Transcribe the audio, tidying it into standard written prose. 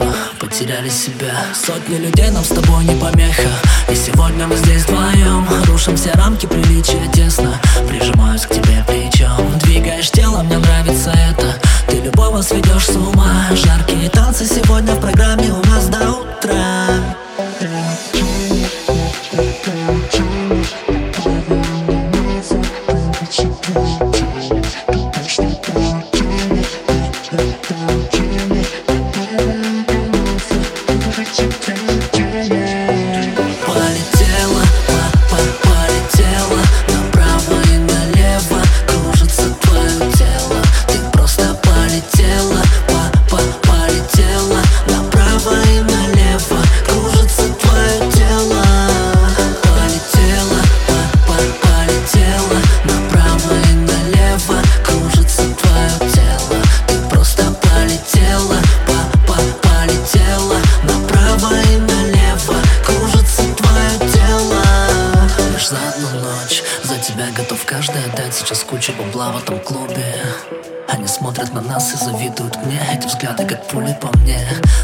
чувства, потеряли себя. Сотни людей нам с тобой не помеха, и сегодня мы здесь вдвоем. Рушим все рамки приличия тесно, прижимаюсь к тебе плечом. Двигаешь тело, мне нравится это, ты любого сведешь с ума. Жаркие танцы сегодня в программе у нас до утра. За тебя готов каждый отдать, сейчас куча бабла в этом клубе. Они смотрят на нас и завидуют мне, эти взгляды как пули по мне.